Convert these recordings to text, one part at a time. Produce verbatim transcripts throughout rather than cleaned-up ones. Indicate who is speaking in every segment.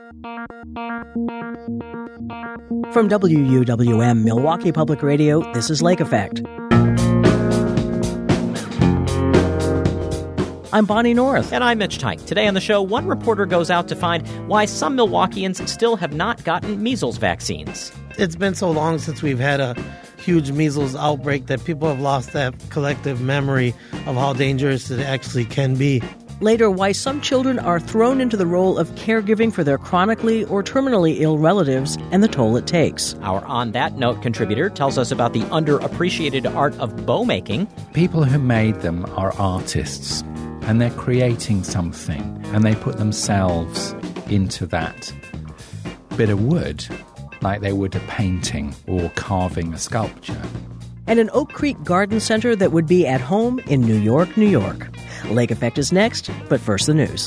Speaker 1: From W U W M Milwaukee Public Radio, this is Lake Effect. I'm Bonnie North.
Speaker 2: And I'm Mitch Teich. Today on the show, one reporter goes out to find why some Milwaukeeans still have not gotten measles vaccines.
Speaker 3: It's been so long since we've had a huge measles outbreak that people have lost that collective memory of how dangerous it actually can be.
Speaker 1: Later, why some children are thrown into the role of caregiving for their chronically or terminally ill relatives and the toll it takes.
Speaker 2: Our On That Note contributor tells us about the underappreciated art of bow making.
Speaker 4: People who made them are artists, and they're creating something, and they put themselves into that bit of wood, like they would a painting or carving a sculpture.
Speaker 1: And an Oak Creek Garden Center that would be at home in New York, New York. Lake Effect is next, but first the news.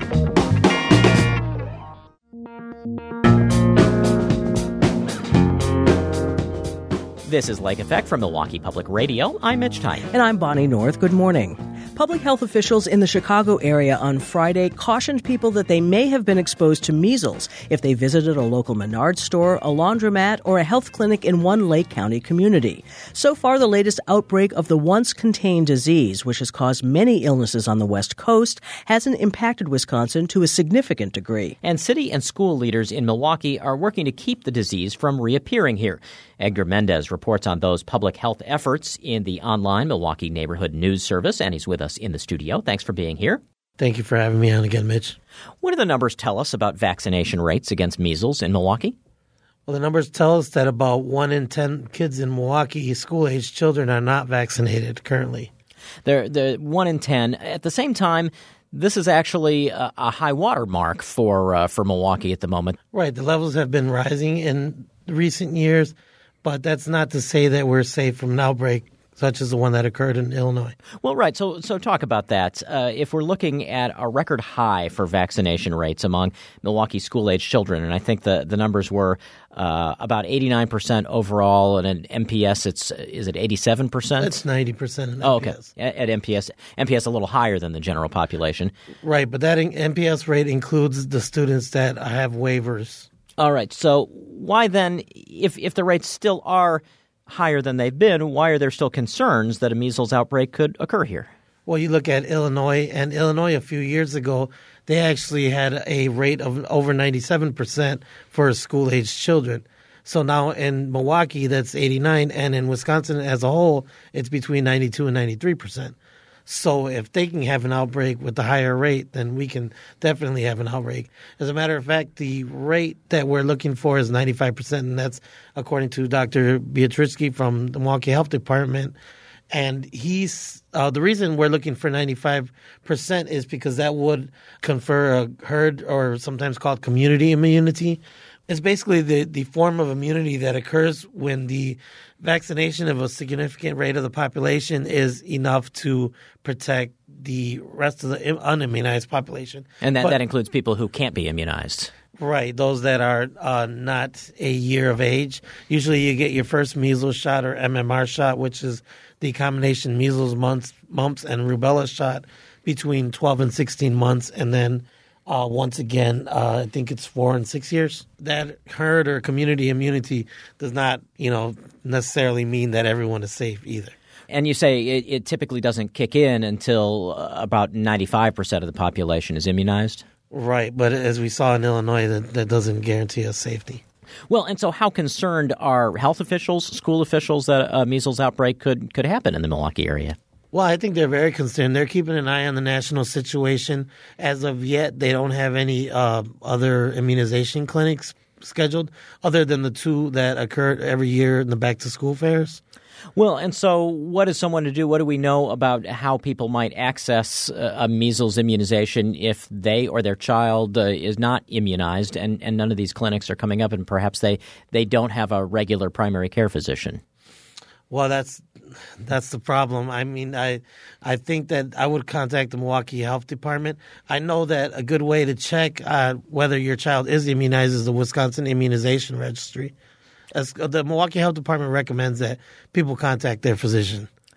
Speaker 2: This is Lake Effect from Milwaukee Public Radio. I'm Mitch Teich.
Speaker 1: And I'm Bonnie North. Good morning. Public health officials in the Chicago area on Friday cautioned people that they may have been exposed to measles if they visited a local Menards store, a laundromat, or a health clinic in one Lake County community. So far, the latest outbreak of the once contained disease, which has caused many illnesses on the West Coast, hasn't impacted Wisconsin to a significant degree.
Speaker 2: And city and school leaders in Milwaukee are working to keep the disease from reappearing here. Edgar Mendez reports on those public health efforts in the online Milwaukee Neighborhood News Service, and he's with us in the studio. Thanks for being here.
Speaker 3: Thank you for having me on again, Mitch.
Speaker 2: What do the numbers tell us about vaccination rates against measles in Milwaukee?
Speaker 3: Well, the numbers tell us that about one in ten kids in Milwaukee, school-aged children, are not vaccinated currently.
Speaker 2: They're, they're one in ten. At the same time, this is actually a, a high water mark for, uh, for Milwaukee at the moment.
Speaker 3: Right. The levels have been rising in recent years, but that's not to say that we're safe from an outbreak such as the one that occurred in Illinois.
Speaker 2: Well, right. So so talk about that. Uh, if we're looking at a record high for vaccination rates among Milwaukee school-age children, and I think the, the numbers were uh, about eighty-nine percent overall, and at M P S, it's is it eighty-seven percent?
Speaker 3: It's ninety percent in
Speaker 2: oh,
Speaker 3: M P S.
Speaker 2: Okay. At, at M P S, M P S a little higher than the general population.
Speaker 3: Right, but that M P S rate includes the students that have waivers.
Speaker 2: All right. So why then, if if the rates still are higher than they've been, why are there still concerns that a measles outbreak could occur here?
Speaker 3: Well, you look at Illinois, and Illinois a few years ago, they actually had a rate of over ninety-seven percent for school-aged children. So now in Milwaukee, that's eighty-nine, and in Wisconsin as a whole, it's between ninety-two and ninety-three percent. So if they can have an outbreak with the higher rate, then we can definitely have an outbreak. As a matter of fact, the rate that we're looking for is ninety-five percent, and that's according to Doctor Biatritsky from the Milwaukee Health Department. And he's uh, the reason we're looking for ninety-five percent is because that would confer a herd, or sometimes called community immunity. It's basically the, the form of immunity that occurs when the vaccination of a significant rate of the population is enough to protect the rest of the unimmunized population.
Speaker 2: And that,
Speaker 3: but,
Speaker 2: that includes people who can't be immunized.
Speaker 3: Right, those that are uh, not a year of age. Usually you get your first measles shot or M M R shot, which is the combination measles, mumps, mumps and rubella shot between twelve and sixteen months, and then Uh, once again, uh, I think it's four and six years. That herd or community immunity does not, you know, necessarily mean that everyone is safe either.
Speaker 2: And you say it, it typically doesn't kick in until uh, about ninety-five percent of the population is immunized?
Speaker 3: Right, but as we saw in Illinois, that, that doesn't guarantee us safety.
Speaker 2: Well, and so how concerned are health officials, school officials that a measles outbreak could, could happen in the Milwaukee area?
Speaker 3: Well, I think they're very concerned. They're keeping an eye on the national situation. As of yet, they don't have any uh, other immunization clinics scheduled other than the two that occur every year in the back-to-school fairs.
Speaker 2: Well, and so what is someone to do? What do we know about how people might access a measles immunization if they or their child uh, is not immunized and, and none of these clinics are coming up and perhaps they, they don't have a regular primary care physician?
Speaker 3: Well, that's that's the problem. I mean, I I think that I would contact the Milwaukee Health Department. I know that a good way to check uh, whether your child is immunized is the Wisconsin Immunization Registry. As the Milwaukee Health Department recommends that people contact their physician.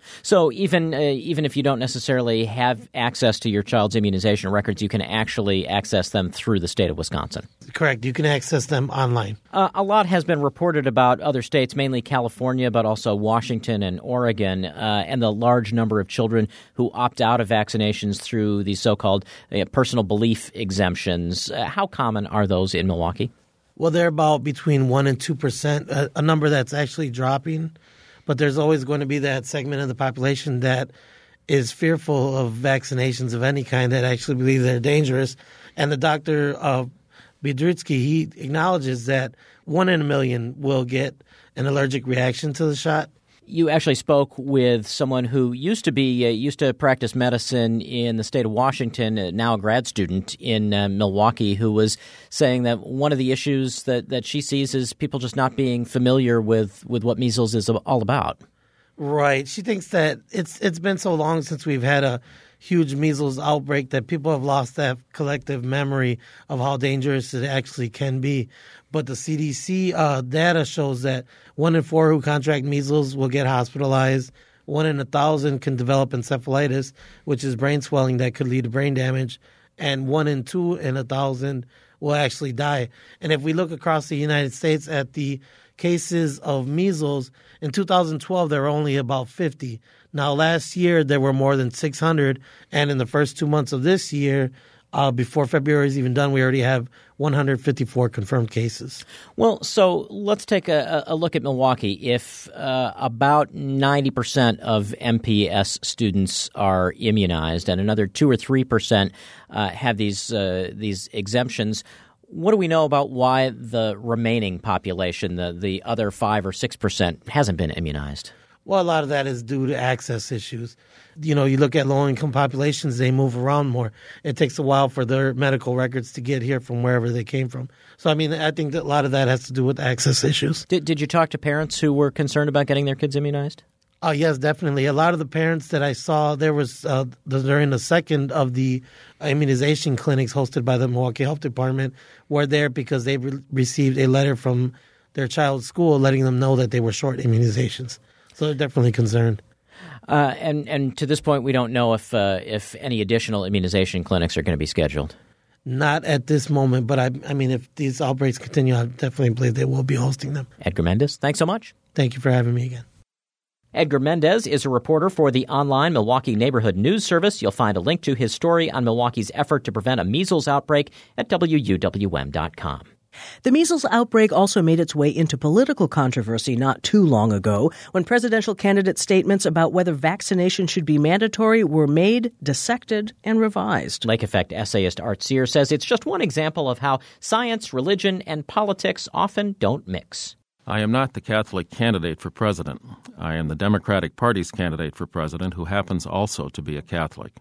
Speaker 2: So even uh, even if you don't necessarily have access to your child's immunization records, you can actually access them through the state of Wisconsin.
Speaker 3: Correct. You can access them online.
Speaker 2: Uh, a lot has been reported about other states, mainly California, but also Washington and Oregon, uh, and the large number of children who opt out of vaccinations through these so-called uh, personal belief exemptions. Uh, how common are those in Milwaukee?
Speaker 3: Well, they're about between one and two percent, a, a number that's actually dropping. But there's always going to be that segment of the population that is fearful of vaccinations of any kind, that actually believe they're dangerous. And the doctor, uh, Biedrzycki, he acknowledges that one in a million will get an allergic reaction to the shot.
Speaker 2: You actually spoke with someone who used to be uh, used to practice medicine in the state of Washington, uh, now a grad student in uh, Milwaukee, who was saying that one of the issues that, that she sees is people just not being familiar with, with what measles is all about.
Speaker 3: Right. She thinks that it's it's been so long since we've had a huge measles outbreak that people have lost that collective memory of how dangerous it actually can be. But the C D C uh, data shows that one in four who contract measles will get hospitalized. One in a thousand can develop encephalitis, which is brain swelling that could lead to brain damage. And one in two in a thousand will actually die. And if we look across the United States at the cases of measles, in two thousand twelve, there were only about fifty. Now, last year, there were more than six hundred. And in the first two months of this year, uh, before February is even done, we already have one hundred fifty-four confirmed cases.
Speaker 2: Well, so let's take a, a look at Milwaukee. If uh, about ninety percent of M P S students are immunized and another two or three percent uh, have these uh, these exemptions, what do we know about why the remaining population, the, the other five or six percent, hasn't been immunized?
Speaker 3: Well, a lot of that is due to access issues. You know, you look at low-income populations, they move around more. It takes a while for their medical records to get here from wherever they came from. So, I mean, I think that a lot of that has to do with access issues.
Speaker 2: Did, did you talk to parents who were concerned about getting their kids immunized?
Speaker 3: Oh, yes, definitely. A lot of the parents that I saw, there was uh, during the second of the immunization clinics hosted by the Milwaukee Health Department were there because they re- received a letter from their child's school letting them know that they were short immunizations. So they're definitely concerned.
Speaker 2: Uh, and, and to this point, we don't know if uh, if any additional immunization clinics are going to be scheduled.
Speaker 3: Not at this moment, but I, I mean, if these outbreaks continue, I definitely believe they will be hosting them.
Speaker 2: Edgar Mendez, thanks so much.
Speaker 3: Thank you for having me again.
Speaker 2: Edgar Mendez is a reporter for the online Milwaukee Neighborhood News Service. You'll find a link to his story on Milwaukee's effort to prevent a measles outbreak at W U W M dot com.
Speaker 1: The measles outbreak also made its way into political controversy not too long ago when presidential candidate statements about whether vaccination should be mandatory were made, dissected, and revised.
Speaker 2: Lake Effect essayist Art Sear says it's just one example of how science, religion, and politics often don't mix.
Speaker 5: I am not the Catholic candidate for president. I am the Democratic Party's candidate for president who happens also to be a Catholic.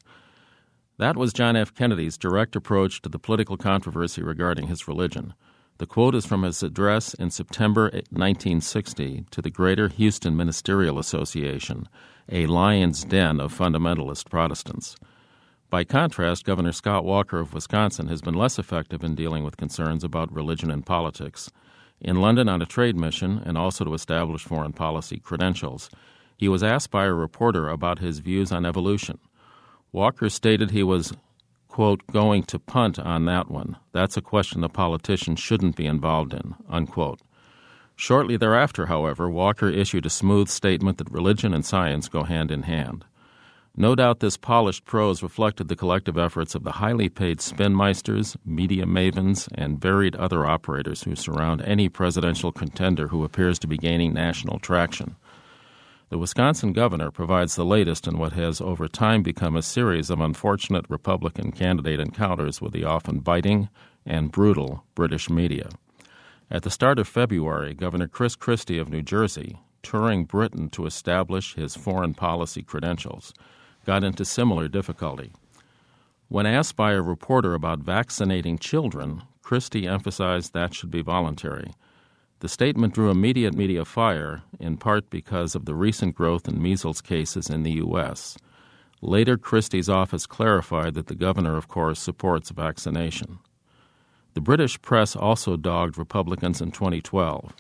Speaker 5: That was John F. Kennedy's direct approach to the political controversy regarding his religion. The quote is from his address in September nineteen sixty to the Greater Houston Ministerial Association, a lion's den of fundamentalist Protestants. By contrast, Governor Scott Walker of Wisconsin has been less effective in dealing with concerns about religion and politics. In London on a trade mission and also to establish foreign policy credentials, he was asked by a reporter about his views on evolution. Walker stated he was, quote, going to punt on that one. That's a question a politician shouldn't be involved in, unquote. Shortly thereafter, however, Walker issued a smooth statement that religion and science go hand in hand. No doubt this polished prose reflected the collective efforts of the highly paid spinmeisters, media mavens, and varied other operators who surround any presidential contender who appears to be gaining national traction. The Wisconsin governor provides the latest in what has over time become a series of unfortunate Republican candidate encounters with the often biting and brutal British media. At the start of February, Governor Chris Christie of New Jersey, touring Britain to establish his foreign policy credentials, got into similar difficulty. When asked by a reporter about vaccinating children, Christie emphasized that should be voluntary. The statement drew immediate media fire, in part because of the recent growth in measles cases in the U S. Later, Christie's office clarified that the governor, of course, supports vaccination. The British press also dogged Republicans in twenty twelve.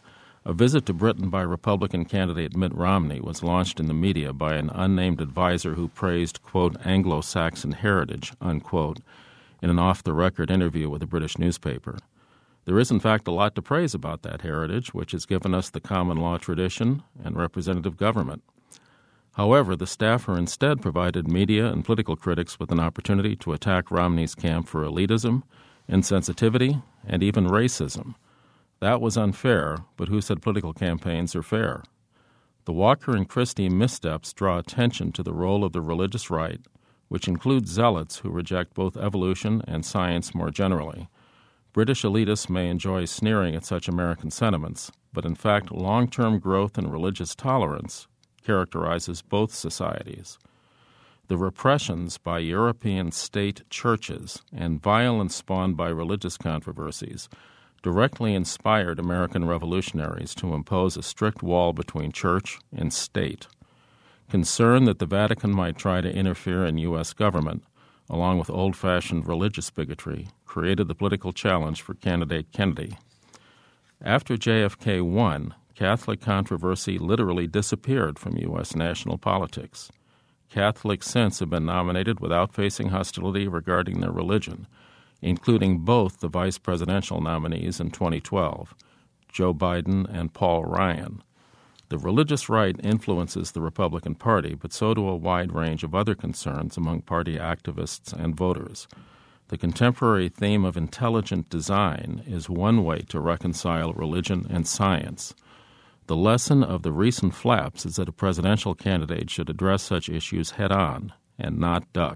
Speaker 5: A visit to Britain by Republican candidate Mitt Romney was launched in the media by an unnamed advisor who praised, quote, Anglo-Saxon heritage, unquote, in an off-the-record interview with a British newspaper. There is, in fact, a lot to praise about that heritage, which has given us the common law tradition and representative government. However, the staffer instead provided media and political critics with an opportunity to attack Romney's camp for elitism, insensitivity, and even racism. That was unfair, but who said political campaigns are fair? The Walker and Christie missteps draw attention to the role of the religious right, which includes zealots who reject both evolution and science more generally. British elitists may enjoy sneering at such American sentiments, but in fact, long-term growth in religious tolerance characterizes both societies. The repressions by European state churches and violence spawned by religious controversies directly inspired American revolutionaries to impose a strict wall between church and state. Concern that the Vatican might try to interfere in U S government, along with old-fashioned religious bigotry, created the political challenge for candidate Kennedy. After J F K won, Catholic controversy literally disappeared from U S national politics. Catholics since have been nominated without facing hostility regarding their religion, including both the vice presidential nominees in twenty twelve, Joe Biden and Paul Ryan. The religious right influences the Republican Party, but so do a wide range of other concerns among party activists and voters. The contemporary theme of intelligent design is one way to reconcile religion and science. The lesson of the recent flaps is that a presidential candidate should address such issues head-on and not duck.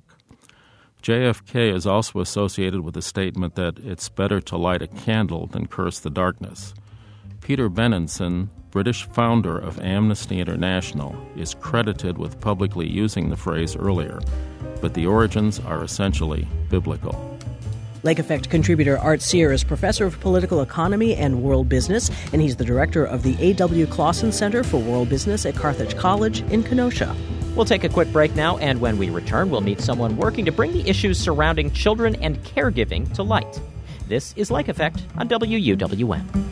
Speaker 5: J F K is also associated with the statement that it's better to light a candle than curse the darkness. Peter Benenson, British founder of Amnesty International, is credited with publicly using the phrase earlier, but the origins are essentially biblical.
Speaker 1: Lake Effect contributor Art Sear is professor of political economy and world business, and he's the director of the A W Clausen Center for World Business at Carthage College in Kenosha.
Speaker 2: We'll take a quick break now, and when we return, we'll meet someone working to bring the issues surrounding children and caregiving to light. This is Lake Effect on W U W M.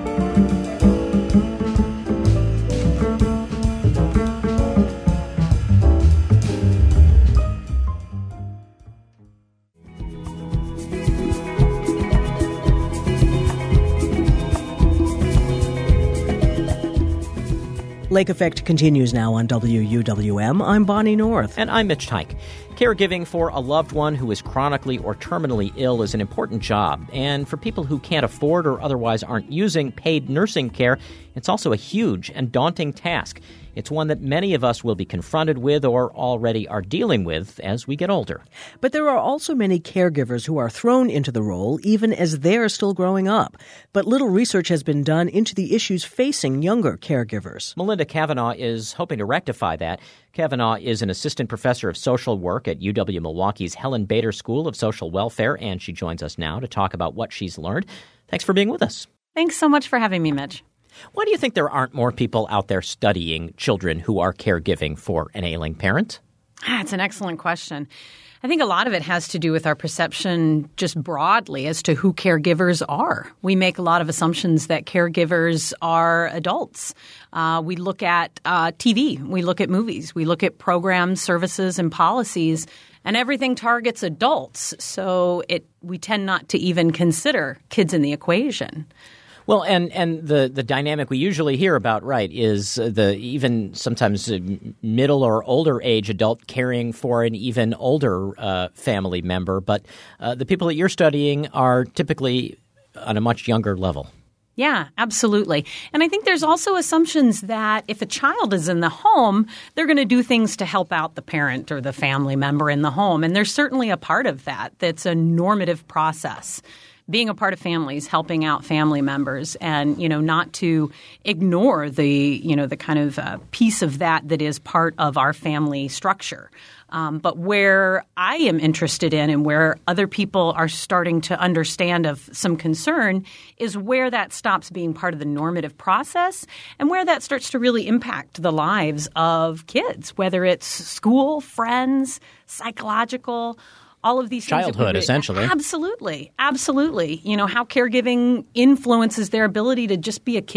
Speaker 1: Lake Effect continues now on W U W M. I'm Bonnie North.
Speaker 2: And I'm Mitch Tyke. Caregiving for a loved one who is chronically or terminally ill is an important job. And for people who can't afford or otherwise aren't using paid nursing care, it's also a huge and daunting task. It's one that many of us will be confronted with or already are dealing with as we get older.
Speaker 1: But there are also many caregivers who are thrown into the role even as they're still growing up. But little research has been done into the issues facing younger caregivers.
Speaker 2: Melinda Kavanaugh is hoping to rectify that. Kavanaugh is an assistant professor of social work at U W-Milwaukee's Helen Bader School of Social Welfare, and she joins us now to talk about what she's learned. Thanks for being with us.
Speaker 6: Thanks so much for having me, Mitch.
Speaker 2: Why do you think there aren't more people out there studying children who are caregiving for an ailing parent?
Speaker 6: That's an excellent question. I think a lot of it has to do with our perception just broadly as to who caregivers are. We make a lot of assumptions that caregivers are adults. Uh, we look at uh, T V. We look at movies. We look at programs, services, and policies, and everything targets adults. So it we tend not to even consider kids in the equation.
Speaker 2: Well, and, and the, the dynamic we usually hear about, right, is the even sometimes middle or older age adult caring for an even older uh, family member. But uh, the people that you're studying are typically on a much younger level.
Speaker 6: Yeah, absolutely. And I think there's also assumptions that if a child is in the home, they're going to do things to help out the parent or the family member in the home. And there's certainly a part of that that's a normative process. Being a part of families, helping out family members, and, you know, not to ignore the, you know, the kind of uh, piece of that that is part of our family structure. Um, but where I am interested in and where other people are starting to understand of some concern is where that stops being part of the normative process and where that starts to really impact the lives of kids, whether it's school, friends, psychological, all of these things.
Speaker 2: Childhood, really, essentially.
Speaker 6: Absolutely. Absolutely. You know, how caregiving influences their ability to just be a kid.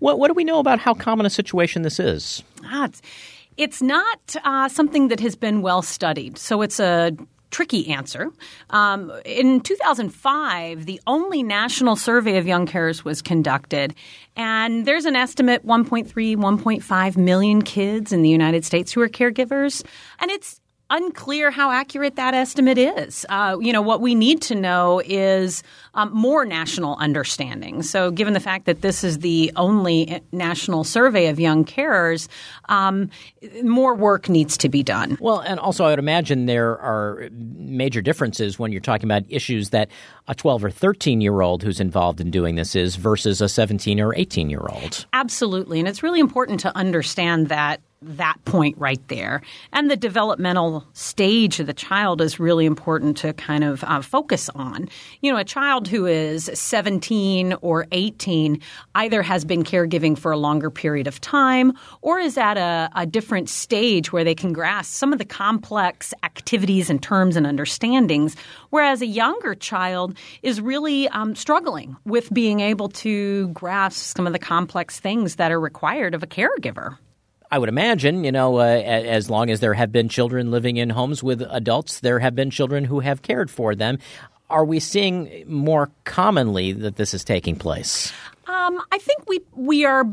Speaker 2: What, what do we know about how common a situation this is?
Speaker 6: Ah, it's, it's not uh, something that has been well studied. So it's a tricky answer. Um, in two thousand five, the only national survey of young carers was conducted. And there's an estimate one point three, one point five million kids in the United States who are caregivers. And it's unclear how accurate that estimate is. Uh, you know, what we need to know is um, more national understanding. So given the fact that this is the only national survey of young carers, um, more work needs to be done.
Speaker 2: Well, and also I would imagine there are major differences when you're talking about issues that a twelve or thirteen-year-old who's involved in doing this is versus a seventeen or eighteen-year-old.
Speaker 6: Absolutely. And it's really important to understand that that point right there. And the developmental stage of the child is really important to kind of uh, focus on. You know, a child who is seventeen or eighteen either has been caregiving for a longer period of time or is at a, a different stage where they can grasp some of the complex activities and terms and understandings, whereas a younger child is really um, struggling with being able to grasp some of the complex things that are required of a caregiver.
Speaker 2: I would imagine, you know, uh, as long as there have been children living in homes with adults, there have been children who have cared for them. Are we seeing more commonly that this is taking place?
Speaker 6: Um, I think we we are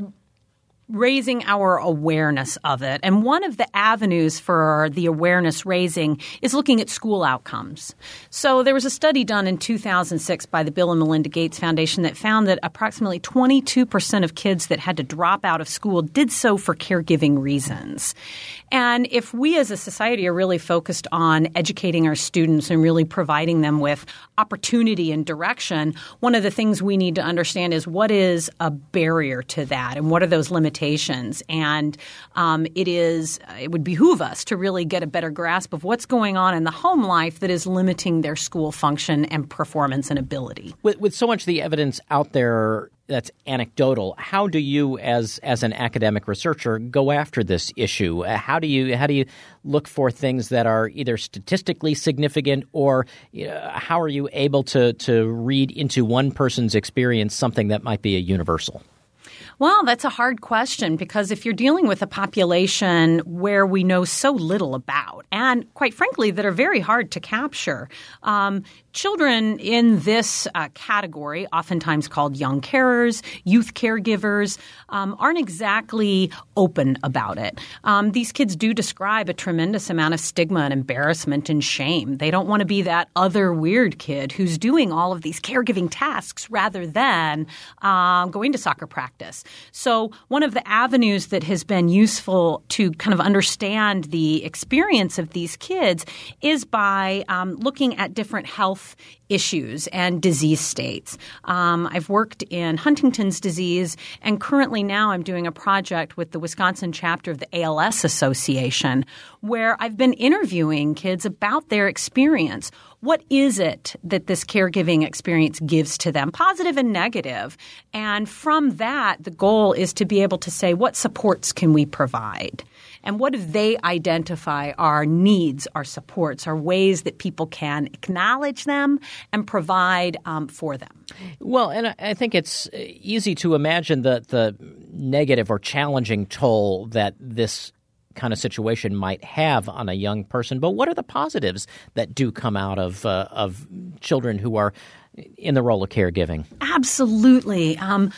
Speaker 6: raising our awareness of it. And one of the avenues for the awareness raising is looking at school outcomes. So there was a study done in two thousand six by the Bill and Melinda Gates Foundation that found that approximately twenty-two percent of kids that had to drop out of school did so for caregiving reasons. And if we as a society are really focused on educating our students and really providing them with opportunity and direction, one of the things we need to understand is what is a barrier to that and what are those limitations. And um, it is it would behoove us to really get a better grasp of what's going on in the home life that is limiting their school function and performance and ability.
Speaker 2: With, with so much of the evidence out there that's anecdotal, how do you, as as an academic researcher, go after this issue? How do you how do you look for things that are either statistically significant, or uh, how are you able to to read into one person's experience something that might be a universal?
Speaker 6: Well, that's a hard question because if you're dealing with a population where we know so little about and, quite frankly, that are very hard to capture, um, children in this uh, category, oftentimes called young carers, youth caregivers, um, aren't exactly open about it. Um, these kids do describe a tremendous amount of stigma and embarrassment and shame. They don't want to be that other weird kid who's doing all of these caregiving tasks rather than uh, going to soccer practice. So one of the avenues that has been useful to kind of understand the experience of these kids is by um, looking at different health issues and disease states. Um, I've worked in Huntington's disease, and currently now I'm doing a project with the Wisconsin chapter of the A L S Association where I've been interviewing kids about their experience. What is it that this caregiving experience gives to them, positive and negative? And from that, the goal is to be able to say, what supports can we provide? And what do they identify are needs, are supports, are ways that people can acknowledge them and provide um, for them?
Speaker 2: Well, and I think it's easy to imagine the, the negative or challenging toll that this kind of situation might have on a young person. But what are the positives that do come out of uh, of children who are in the role of caregiving?
Speaker 6: Absolutely. Um,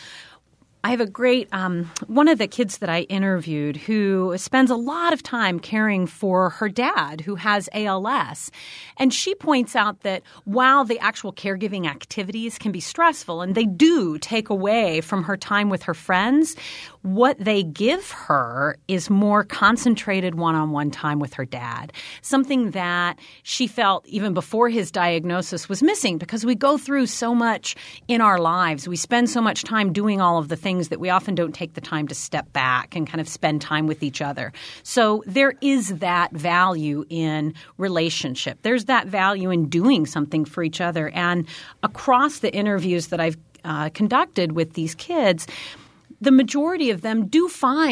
Speaker 6: I have a great um, – one of the kids that I interviewed who spends a lot of time caring for her dad who has A L S. And she points out that while the actual caregiving activities can be stressful and they do take away from her time with her friends, what they give her is more concentrated one-on-one time with her dad, something that she felt even before his diagnosis was missing because we go through so much in our lives. We spend so much time doing all of the things that we often don't take the time to step back and kind of spend time with each other. So there is that value in relationship. There's that value in doing something for each other. And across the interviews that I've uh, conducted with these kids, the majority of them do find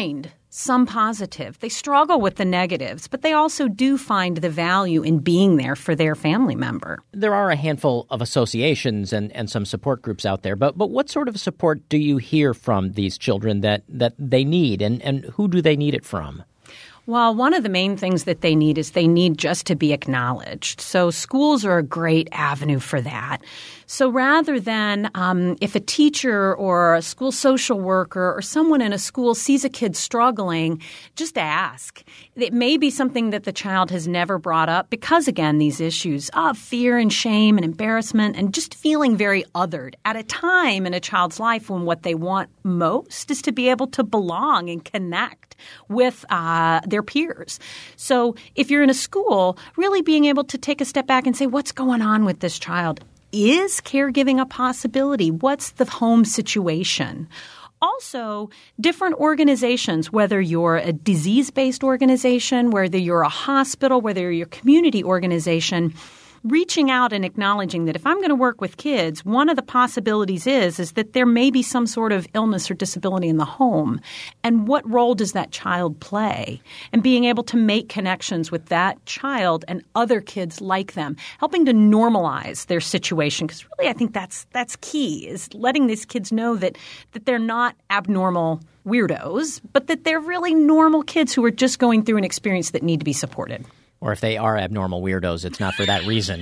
Speaker 6: some positive. They struggle with the negatives, but they also do find the value in being there for their family member.
Speaker 2: There are a handful of associations and, and some support groups out there, but but what sort of support do you hear from these children that, that they need, and, and who do they need it from?
Speaker 6: Well, one of the main things that they need is they need just to be acknowledged. So schools are a great avenue for that. So rather than um, if a teacher or a school social worker or someone in a school sees a kid struggling, just ask. It may be something that the child has never brought up because, again, these issues of fear and shame and embarrassment and just feeling very othered at a time in a child's life when what they want most is to be able to belong and connect with uh, their peers. So if you're in a school, really being able to take a step back and say, what's going on with this child? Is caregiving a possibility? What's the home situation? Also, different organizations, whether you're a disease-based organization, whether you're a hospital, whether you're a community organization, reaching out and acknowledging that if I'm going to work with kids, one of the possibilities is, is that there may be some sort of illness or disability in the home. And what role does that child play? And being able to make connections with that child and other kids like them, helping to normalize their situation. Because really I think that's that's key, is letting these kids know that that they're not abnormal weirdos, but that they're really normal kids who are just going through an experience that need to be supported.
Speaker 2: Or if they are abnormal weirdos, it's not for that reason.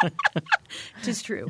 Speaker 6: It is true.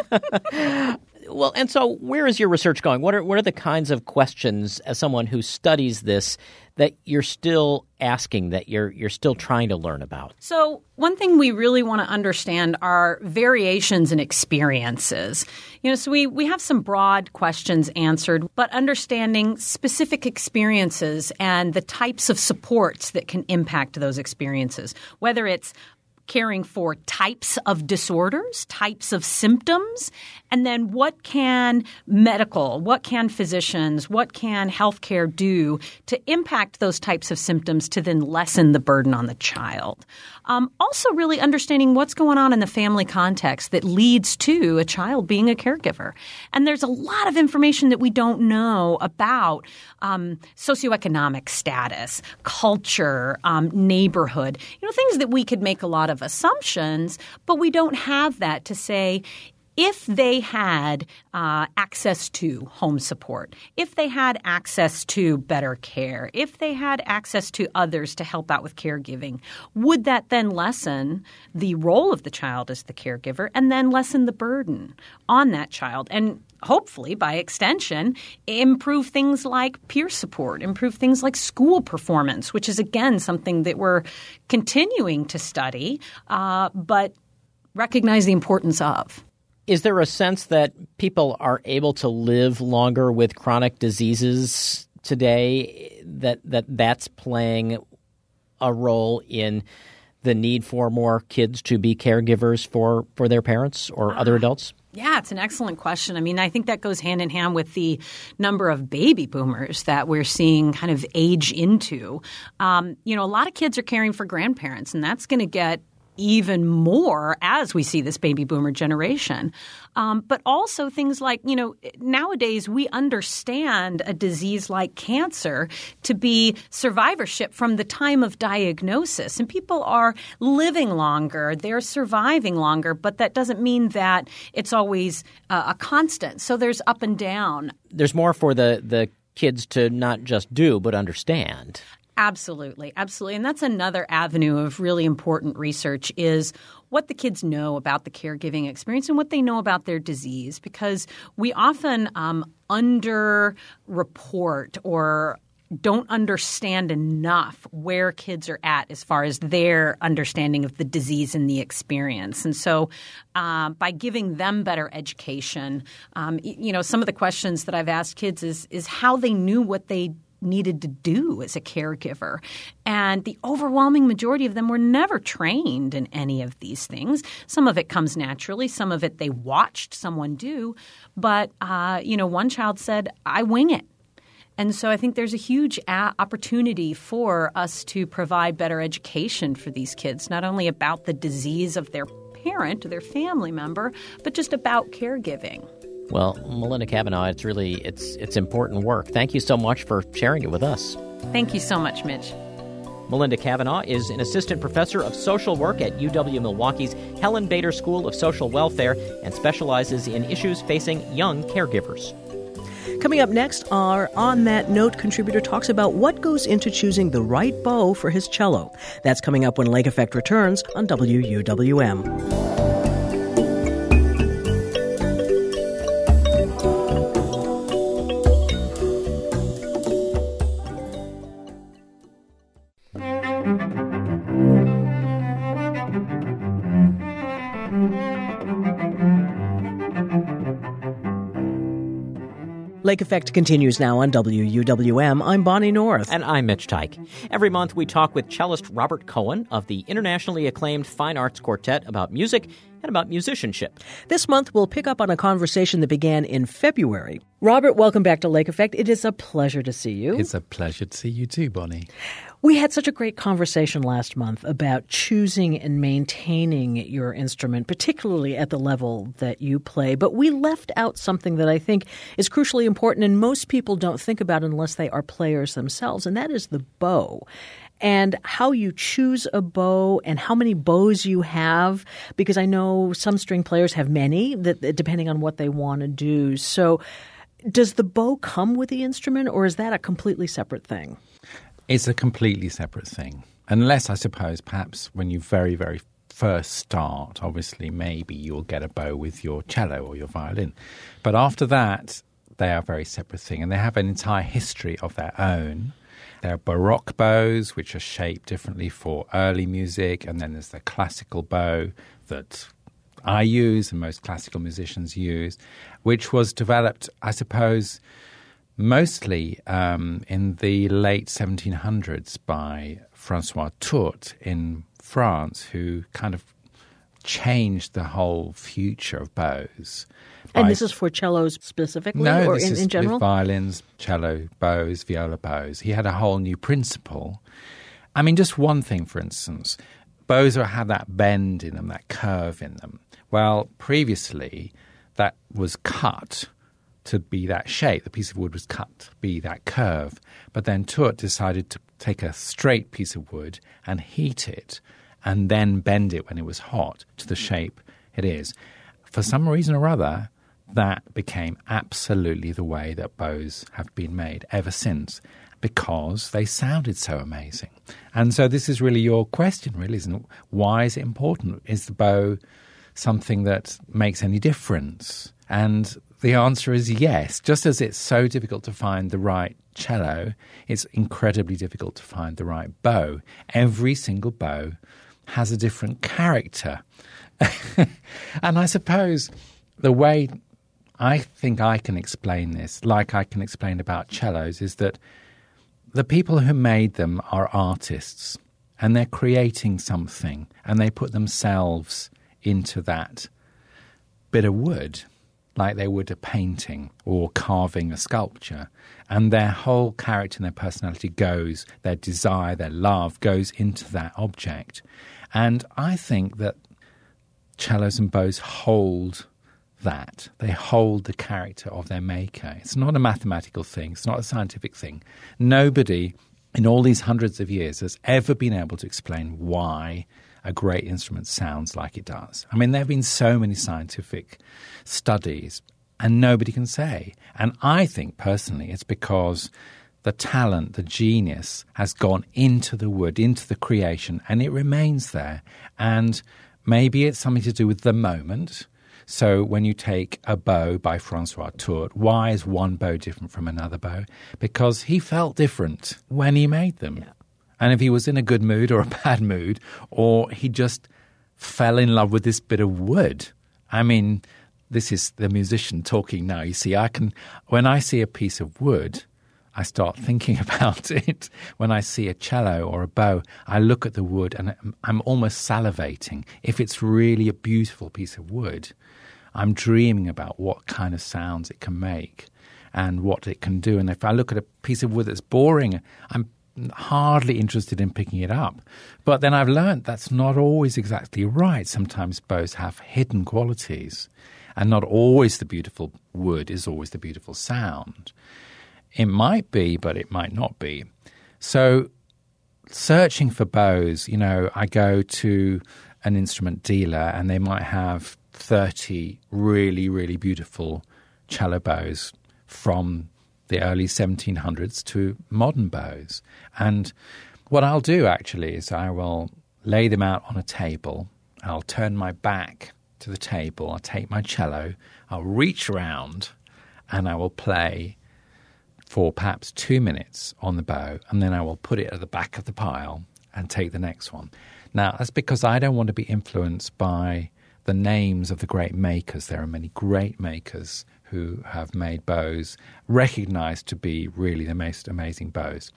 Speaker 2: Well, and so where is your research going? What are what are the kinds of questions, as someone who studies this, that you're still asking, that you're you're still trying to learn about?
Speaker 6: So one thing we really want to understand are variations in experiences. You know, so we, we have some broad questions answered, but understanding specific experiences and the types of supports that can impact those experiences, whether it's caring for types of disorders, types of symptoms, and then what can medical, what can physicians, what can healthcare do to impact those types of symptoms to then lessen the burden on the child. Um, also really understanding what's going on in the family context that leads to a child being a caregiver. And there's a lot of information that we don't know about um, socioeconomic status, culture, um, neighborhood, you know, things that we could make a lot of assumptions, but we don't have that to say, if they had uh, access to home support, if they had access to better care, if they had access to others to help out with caregiving, would that then lessen the role of the child as the caregiver and then lessen the burden on that child? And hopefully, by extension, improve things like peer support, improve things like school performance, which is, again, something that we're continuing to study, uh, but recognize the importance of.
Speaker 2: Is there a sense that people are able to live longer with chronic diseases today, that, that that's playing a role in the need for more kids to be caregivers for, for their parents or uh, other adults?
Speaker 6: Yeah, it's an excellent question. I mean, I think that goes hand in hand with the number of baby boomers that we're seeing kind of age into. Um, you know, a lot of kids are caring for grandparents, and that's going to get even more as we see this baby boomer generation. Um, but also things like, you know, nowadays we understand a disease like cancer to be survivorship from the time of diagnosis. And people are living longer, they're surviving longer, but that doesn't mean that it's always uh, a constant. So there's up and down.
Speaker 2: There's more for the, the kids to not just do, but understand.
Speaker 6: Absolutely. Absolutely. And that's another avenue of really important research is what the kids know about the caregiving experience and what they know about their disease, because we often um, under-report or don't understand enough where kids are at as far as their understanding of the disease and the experience. And so uh, by giving them better education, um, you know, some of the questions that I've asked kids is is how they knew what they needed to do as a caregiver. And the overwhelming majority of them were never trained in any of these things. Some of it comes naturally. Some of it they watched someone do. But, uh, you know, one child said, I wing it. And so I think there's a huge a- opportunity for us to provide better education for these kids, not only about the disease of their parent or their family member, but just about caregiving.
Speaker 2: Well, Melinda Cavanaugh, it's really it's it's important work. Thank you so much for sharing it with us.
Speaker 6: Thank you so much, Mitch.
Speaker 2: Melinda Cavanaugh is an assistant professor of social work at U W-Milwaukee's Helen Bader School of Social Welfare and specializes in issues facing young caregivers.
Speaker 1: Coming up next, our On That Note contributor talks about what goes into choosing the right bow for his cello. That's coming up when Lake Effect returns on W U W M. Lake Effect continues now on W U W M. I'm Bonnie North.
Speaker 2: And I'm Mitch Teich. Every month we talk with cellist Robert Cohen of the internationally acclaimed Fine Arts Quartet about music and about musicianship.
Speaker 1: This month we'll pick up on a conversation that began in February. Robert, welcome back to Lake Effect. It is a pleasure to see you.
Speaker 4: It's a pleasure to see you too, Bonnie.
Speaker 1: We had such a great conversation last month about choosing and maintaining your instrument, particularly at the level that you play. But we left out something that I think is crucially important and most people don't think about unless they are players themselves, and that is the bow. And how you choose a bow and how many bows you have, because I know some string players have many, that depending on what they want to do. So does the bow come with the instrument, or is that a completely separate thing?
Speaker 4: It's a completely separate thing. Unless, I suppose, perhaps when you very, very first start, obviously maybe you'll get a bow with your cello or your violin. But after that, they are a very separate thing, and they have an entire history of their own. There are Baroque bows, which are shaped differently for early music, and then there's the classical bow that I use and most classical musicians use, which was developed, I suppose, mostly um, in the late seventeen hundreds by Francois Tourte in France, who kind of changed the whole future of bows.
Speaker 1: And
Speaker 4: by,
Speaker 1: this is for cellos specifically,
Speaker 4: no,
Speaker 1: or
Speaker 4: this
Speaker 1: in,
Speaker 4: is
Speaker 1: in general?
Speaker 4: with violins, cello bows, viola bows. He had a whole new principle. I mean, just one thing, for instance, bows have that bend in them, that curve in them. Well, previously, that was cut to be that shape. The piece of wood was cut to be that curve. But then Tourte decided to take a straight piece of wood and heat it and then bend it when it was hot to the shape it is. For some reason or other, that became absolutely the way that bows have been made ever since, because they sounded so amazing. And so this is really your question, really, isn't it? Why is it important? Is the bow something that makes any difference? And the answer is yes. Just as it's so difficult to find the right cello, it's incredibly difficult to find the right bow. Every single bow has a different character. And I suppose the way I think I can explain this, like I can explain about cellos, is that the people who made them are artists, and they're creating something, and they put themselves into that bit of wood, like they would a painting or carving a sculpture. And their whole character and their personality goes, their desire, their love goes into that object. And I think that cellos and bows hold that. They hold the character of their maker. It's not a mathematical thing. It's not a scientific thing. Nobody in all these hundreds of years has ever been able to explain why a great instrument sounds like it does. I mean, there have been so many scientific studies, and nobody can say. And I think, personally, it's because the talent, the genius, has gone into the wood, into the creation, and it remains there. And maybe it's something to do with the moment. So when you take a bow by Francois Tourte, why is one bow different from another bow? Because he felt different when he made them. Yeah. And if he was in a good mood or a bad mood, or he just fell in love with this bit of wood. I mean, this is the musician talking now. You see, I can, when I see a piece of wood, I start thinking about it. When I see a cello or a bow, I look at the wood and I'm almost salivating. If it's really a beautiful piece of wood, I'm dreaming about what kind of sounds it can make and what it can do. And if I look at a piece of wood that's boring, I'm hardly interested in picking it up. But then I've learned that's not always exactly right. Sometimes bows have hidden qualities, and not always the beautiful wood is always the beautiful sound. It might be, but it might not be. So searching for bows, you know, I go to an instrument dealer and they might have thirty really, really beautiful cello bows from the early seventeen hundreds to modern bows. And what I'll do actually is I will lay them out on a table. I'll turn my back to the table. I'll take my cello. I'll reach around and I will play for perhaps two minutes on the bow, and then I will put it at the back of the pile and take the next one. Now, that's because I don't want to be influenced by the names of the great makers. There are many great makers who have made bows recognized to be really the most amazing bows.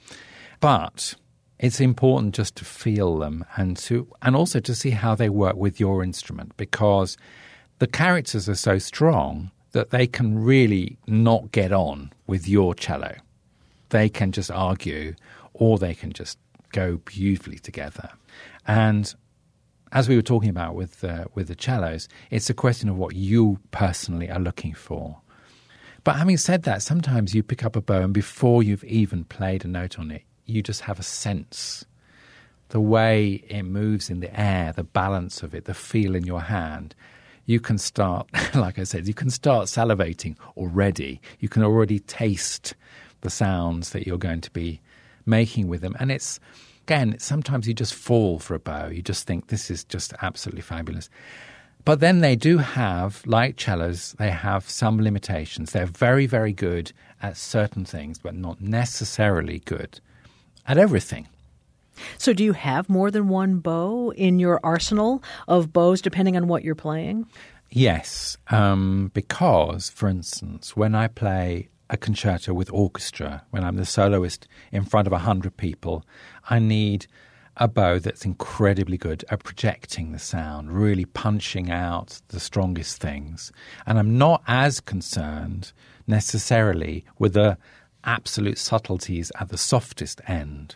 Speaker 4: But it's important just to feel them and to and also to see how they work with your instrument, because the characters are so strong that they can really not get on with your cello. They can just argue, or they can just go beautifully together. And as we were talking about with uh, with the cellos, it's a question of what you personally are looking for. But having said that, sometimes you pick up a bow and before you've even played a note on it, you just have a sense. The way it moves in the air, the balance of it, the feel in your hand. You can start, like I said, you can start salivating already. You can already taste the sounds that you're going to be making with them. And it's, again, sometimes you just fall for a bow. You just think this is just absolutely fabulous. But then they do have, like cellos, they have some limitations. They're very, very good at certain things, but not necessarily good at everything.
Speaker 1: So do you have more than one bow in your arsenal of bows depending on what you're playing?
Speaker 4: Yes, um, because, for instance, when I play a concerto with orchestra, when I'm the soloist in front of one hundred people, I need a bow that's incredibly good at projecting the sound, really punching out the strongest things. And I'm not as concerned necessarily with the absolute subtleties at the softest end.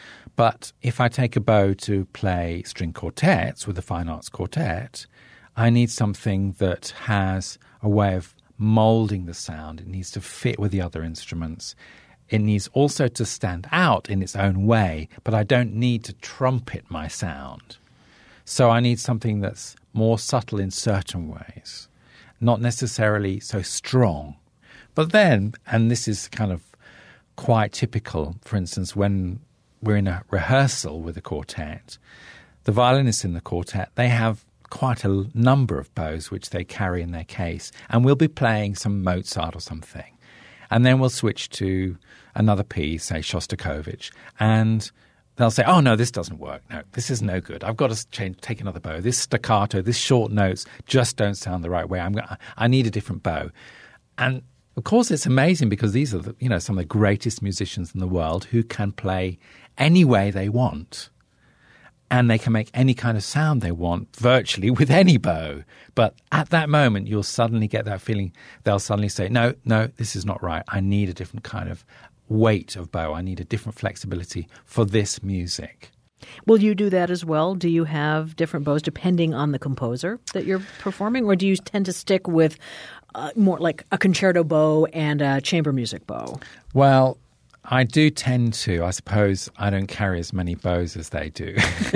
Speaker 4: But if I take a bow to play string quartets with the Fine Arts Quartet, I need something that has a way of moulding the sound. It needs to fit with the other instruments. It needs also to stand out in its own way, but I don't need to trumpet my sound. So I need something that's more subtle in certain ways, not necessarily so strong. But then, and this is kind of quite typical, for instance, when we're in a rehearsal with a quartet, the violinists in the quartet, they have quite a number of bows which they carry in their case, and we'll be playing some Mozart or something. And then we'll switch to another piece, say Shostakovich, and they'll say, oh, no, this doesn't work. No, this is no good. I've got to change, take another bow. This staccato, this short notes just don't sound the right way. I'm gonna, I need a different bow. And of course, it's amazing because these are the, you know, some of the greatest musicians in the world who can play any way they want. And they can make any kind of sound they want virtually with any bow. But at that moment, you'll suddenly get that feeling. They'll suddenly say, no, no, this is not right. I need a different kind of weight of bow. I need a different flexibility for this music.
Speaker 1: Will you do that as well? Do you have different bows depending on the composer that you're performing? Or do you tend to stick with uh, more like a concerto bow and a chamber music bow?
Speaker 4: Well, I do tend to. I suppose I don't carry as many bows as they do.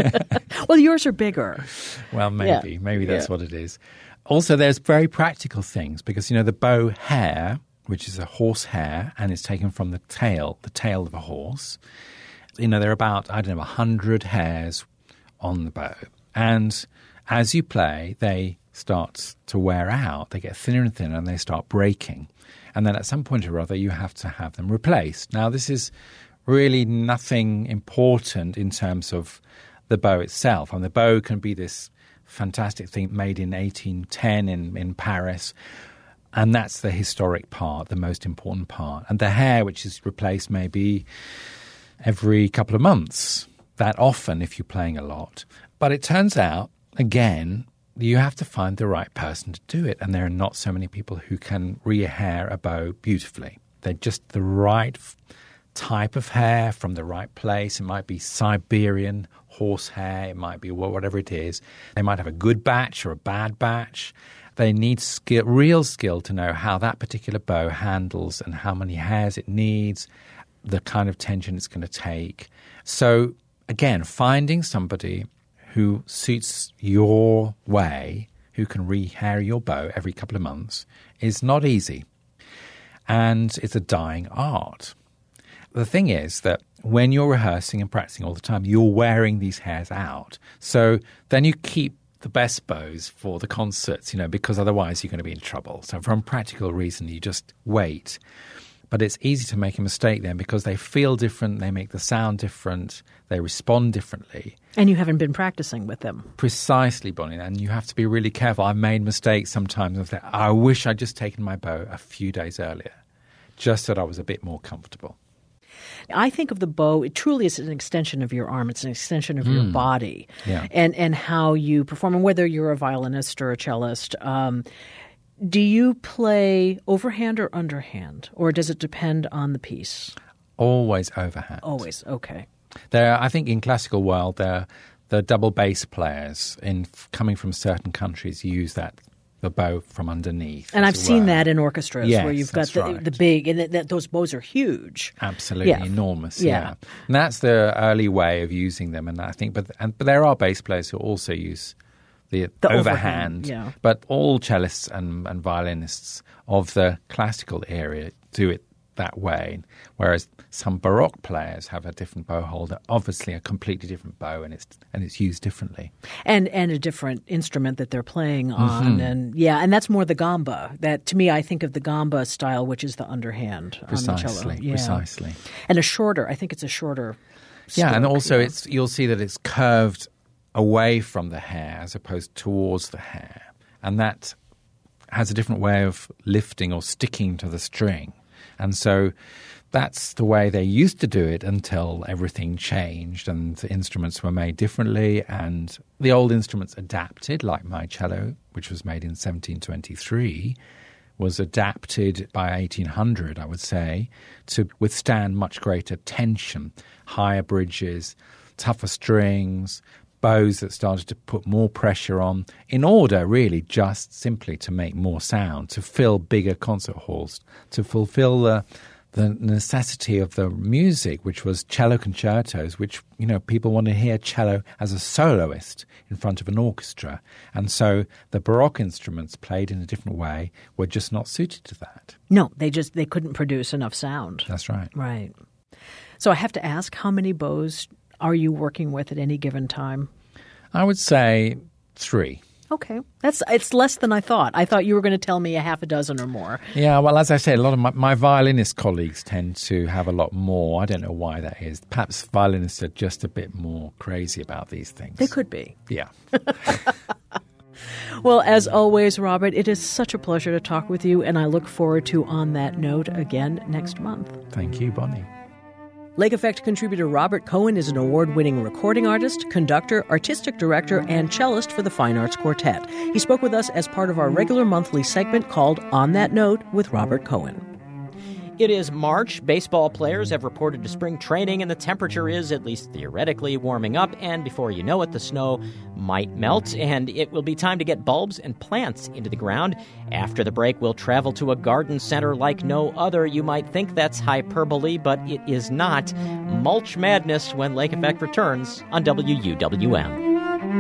Speaker 1: Well, yours are bigger.
Speaker 4: Well, maybe.
Speaker 1: Yeah.
Speaker 4: Maybe that's
Speaker 1: yeah.
Speaker 4: what it is. Also, there's very practical things because, you know, the bow hair, which is a horse hair, and it's taken from the tail, the tail of a horse. You know, there are about, I don't know, one hundred hairs on the bow. And as you play, they start to wear out. They get thinner and thinner and they start breaking. And then at some point or other, you have to have them replaced. Now, this is really nothing important in terms of the bow itself. And the bow can be this fantastic thing made in eighteen ten in, in Paris. And that's the historic part, the most important part. And the hair, which is replaced maybe every couple of months, that often if you're playing a lot. But it turns out, again, you have to find the right person to do it. And there are not so many people who can rehair a bow beautifully. They're just the right type of hair from the right place. It might be Siberian horse hair. It might be whatever it is. They might have a good batch or a bad batch. They need skill, real skill to know how that particular bow handles and how many hairs it needs. the kind of tension it's going to take. So, again, finding somebody who suits your way, who can rehair your bow every couple of months, is not easy. And it's a dying art. The thing is that when you're rehearsing and practicing all the time, you're wearing these hairs out. So then you keep the best bows for the concerts, you know, because otherwise you're going to be in trouble. So from practical reason, you just wait. But it's easy to make a mistake then because they feel different, they make the sound different, they respond differently.
Speaker 1: And you haven't been practicing with them.
Speaker 4: Precisely, Bonnie, and you have to be really careful. I've made mistakes sometimes of that. I wish I'd just taken my bow a few days earlier, just so that I was a bit more comfortable.
Speaker 1: I think of the bow, it truly is an extension of your arm. It's an extension of mm. your body
Speaker 4: yeah.
Speaker 1: and, and how you perform, and whether you're a violinist or a cellist. Um, do you play overhand or underhand, or does it depend on the piece?
Speaker 4: Always overhand.
Speaker 1: Always, okay.
Speaker 4: There, I think in classical world, there, the double bass players in coming from certain countries use that the bow from underneath.
Speaker 1: And I've seen that in orchestras
Speaker 4: yes,
Speaker 1: where you've got the,
Speaker 4: right.
Speaker 1: the big, and that, that, those bows are huge.
Speaker 4: Absolutely
Speaker 1: yeah.
Speaker 4: enormous.
Speaker 1: Yeah.
Speaker 4: yeah, and that's the early way of using them. And I think, but and, but there are bass players who also use the,
Speaker 1: the
Speaker 4: overhand.
Speaker 1: overhand yeah.
Speaker 4: But all cellists and, and violinists of the classical area do it that way, whereas some Baroque players have a different bow holder, obviously a completely different bow, and it's and it's used differently.
Speaker 1: And and a different instrument that they're playing on.
Speaker 4: Mm-hmm.
Speaker 1: And yeah, and that's more the gamba. That to me, I think of the gamba style, which is the underhand
Speaker 4: precisely,
Speaker 1: on the cello. Yeah.
Speaker 4: Precisely.
Speaker 1: And a shorter, I think it's a shorter
Speaker 4: Yeah,
Speaker 1: stroke,
Speaker 4: and also
Speaker 1: yeah.
Speaker 4: it's you'll see that it's curved away from the hair as opposed towards the hair. And that has a different way of lifting or sticking to the string. And so that's the way they used to do it until everything changed and the instruments were made differently and the old instruments adapted, like my cello, which was made in seventeen twenty-three, was adapted by eighteen hundred, I would say, to withstand much greater tension, higher bridges, tougher strings, bows that started to put more pressure on in order really just simply to make more sound, to fill bigger concert halls, to fulfill the, the necessity of the music, which was cello concertos, which, you know, people want to hear cello as a soloist in front of an orchestra. And so the Baroque instruments played in a different way were just not suited to that.
Speaker 1: No, they just they couldn't produce enough sound.
Speaker 4: That's right.
Speaker 1: Right. So I have to ask, how many bows are you working with at any given time?
Speaker 4: I would say three.
Speaker 1: Okay. That's it's less than I thought. I thought you were going to tell me a half a dozen or more.
Speaker 4: Yeah, well, as I say, a lot of my, my violinist colleagues tend to have a lot more. I don't know why that is. Perhaps violinists are just a bit more crazy about these things.
Speaker 1: They could be.
Speaker 4: Yeah.
Speaker 1: Well, as always, Robert, it is such a pleasure to talk with you, and I look forward to On That Note again next month.
Speaker 4: Thank you, Bonnie.
Speaker 1: Lake Effect contributor Robert Cohen is an award-winning recording artist, conductor, artistic director, and cellist for the Fine Arts Quartet. He spoke with us as part of our regular monthly segment called On That Note with Robert Cohen.
Speaker 2: It is March. Baseball players have reported to spring training, and the temperature is, at least theoretically, warming up. And before you know it, the snow might melt, and it will be time to get bulbs and plants into the ground. After the break, we'll travel to a garden center like no other. You might think that's hyperbole, but it is not. Mulch madness when Lake Effect returns on W U W M.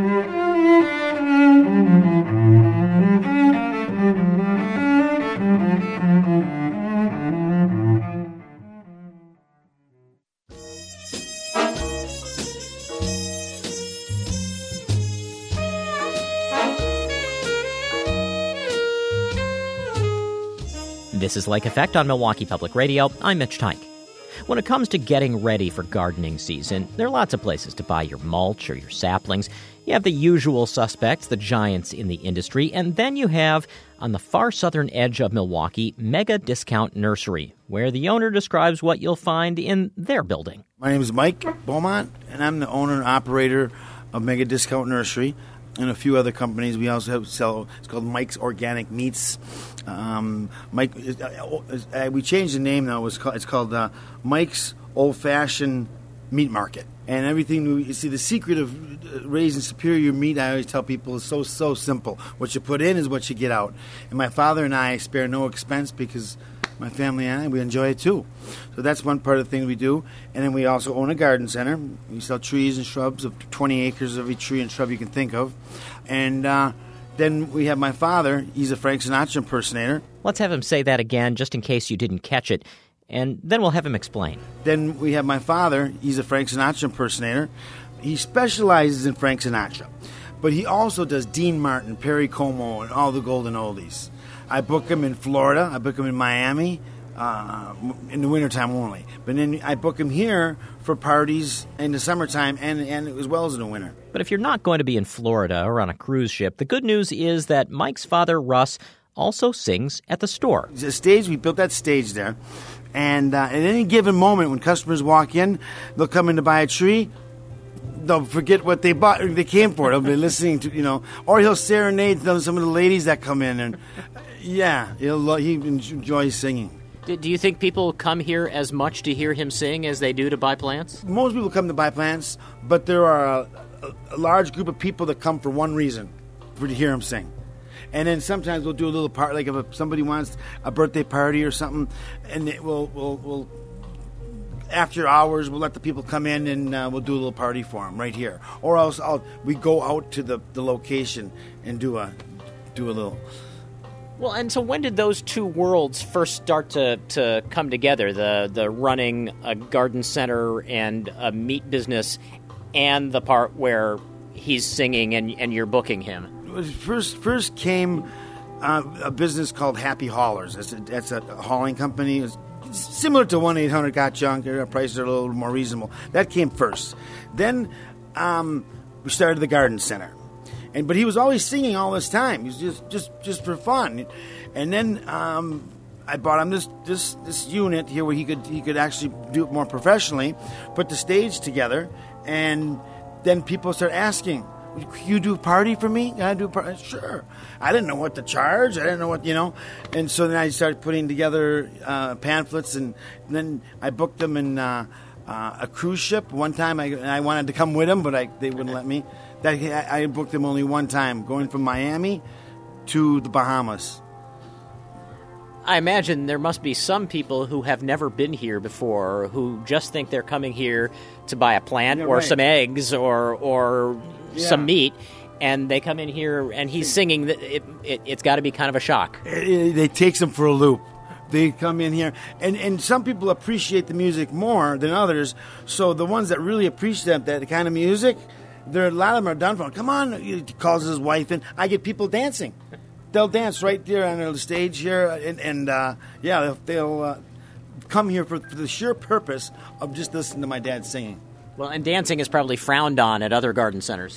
Speaker 2: This is Lake Effect on Milwaukee Public Radio. I'm Mitch Teich. When it comes to getting ready for gardening season, there are lots of places to buy your mulch or your saplings. You have the usual suspects, the giants in the industry, and then you have, on the far southern edge of Milwaukee, Mega Discount Nursery, where the owner describes what you'll find in their building.
Speaker 7: My name is Mike Beaumont, and I'm the owner and operator of Mega Discount Nursery and a few other companies. We also have sell, it's called Mike's Organic Meats. Um, Mike, uh, we changed the name now. It was called, it's called uh, Mike's Old Fashioned Meat Market. And everything, you see, the secret of raising superior meat, I always tell people, is so, so simple. What you put in is what you get out. And my father and I spare no expense because my family and I, we enjoy it too. So that's one part of the thing we do. And then we also own a garden center. We sell trees and shrubs of twenty acres of every tree and shrub you can think of. And uh, then we have my father. He's a Frank Sinatra impersonator.
Speaker 2: Let's have him say that again, just in case you didn't catch it, and then we'll have him explain.
Speaker 7: Then we have my father. He's a Frank Sinatra impersonator. He specializes in Frank Sinatra, but he also does Dean Martin, Perry Como, and all the golden oldies. I book him in Florida. I book him in Miami uh, in the wintertime only. But then I book him here for parties in the summertime and, and as well as in the winter.
Speaker 2: But if you're not going to be in Florida or on a cruise ship, the good news is that Mike's father, Russ, also sings at the store.
Speaker 7: The stage, we built that stage there. And uh, at any given moment when customers walk in, they'll come in to buy a tree. They'll forget what they bought, they came for. They'll be listening to, you know, or he'll serenade some of the ladies that come in, and yeah, he'll he enjoys singing.
Speaker 2: Do you think people come here as much to hear him sing as they do to buy plants?
Speaker 7: Most people come to buy plants, but there are a, a large group of people that come for one reason, for to hear him sing. And then sometimes we'll do a little part, like if somebody wants a birthday party or something, and it will we'll we'll. After hours, we'll let the people come in and uh, we'll do a little party for them right here. Or else I'll, we go out to the, the location and do a do a little.
Speaker 2: Well, and so when did those two worlds first start to, to come together? The the running a garden center and a meat business, and the part where he's singing and, and you're booking him?
Speaker 7: It was first first came uh, a business called Happy Haulers. That's a, that's a hauling company. It's similar to one eight hundred got junk. Their prices are a little more reasonable. That came first. Then um, we started the garden center. And but he was always singing all this time. He was just just, just for fun. And then um, I bought him this, this this unit here where he could he could actually do it more professionally, put the stage together, and then people start asking, "You do a party for me? Can I do a party?" Sure. I didn't know what to charge. I didn't know what, you know. And so then I started putting together uh, pamphlets, and then I booked them in uh, uh, a cruise ship. One time I, I wanted to come with them, but I, they wouldn't let me. That I, I booked them only one time, going from Miami to the Bahamas.
Speaker 2: I imagine there must be some people who have never been here before who just think they're coming here to buy a plant
Speaker 7: You're
Speaker 2: or
Speaker 7: right.
Speaker 2: some eggs or or
Speaker 7: Yeah.
Speaker 2: some meat, and they come in here and he's singing. It, it, it, it's got to be kind of a shock.
Speaker 7: It, it, it takes them for a loop. They come in here, and, and some people appreciate the music more than others. So the ones that really appreciate that kind of music, there a lot of them are done for. Come on, he calls his wife in. I get people dancing. They'll dance right there on the stage here, and, and uh, yeah, they'll, they'll uh, come here for, for the sheer purpose of just listening to my dad singing.
Speaker 2: Well, and dancing is probably frowned on at other garden centers.